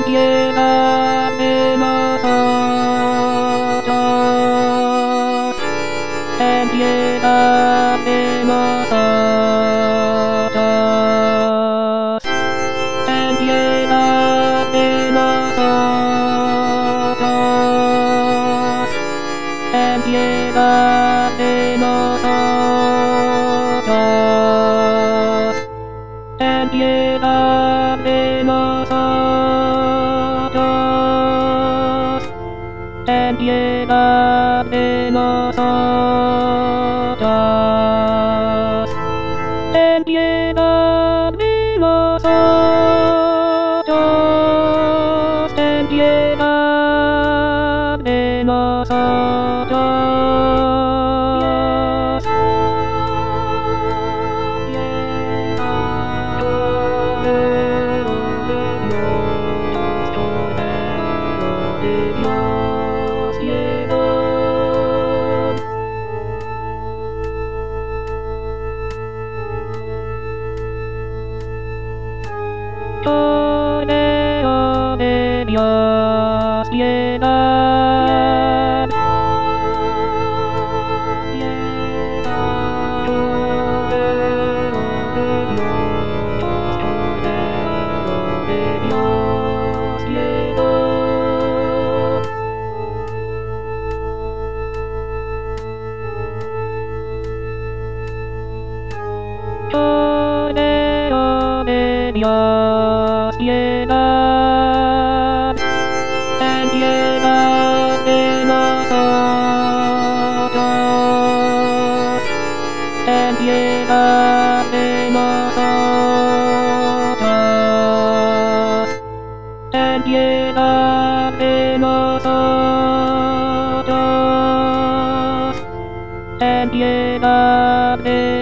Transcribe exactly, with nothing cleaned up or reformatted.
lléname nosotros, ven, lléname nosotros, ven, lléname nosotros, ven, lléname nosotros, ven, lléname nosotros, ven, lléname nosotros, ven, lléname nosotros, ven, lléname nosotros. Cordero de Dios, llena, Cordero de Dios, llena, ven, llena de nosotros, ven, llena de nosotros, ven, llena de nosotros, ven, llena de